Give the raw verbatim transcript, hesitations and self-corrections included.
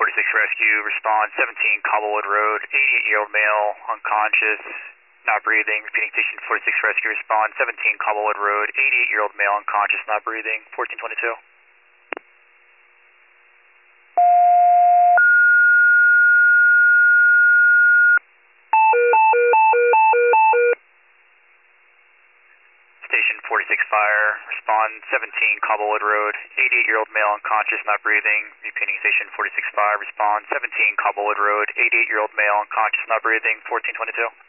forty-six Rescue, respond seventeen Cobblewood Road, eighty-eight-year-old male, unconscious, not breathing. Repeating, Station forty-six Rescue, respond seventeen Cobblewood Road, eighty-eight-year-old male, unconscious, not breathing. fourteen twenty-two. Station forty-six Fire, respond seventeen Cobblewood Road, eighty-eight-year-old male unconscious, not breathing. Repeating, Station forty-six Fire, respond seventeen Cobblewood Road, eighty-eight-year-old male unconscious, not breathing. fourteen twenty-two.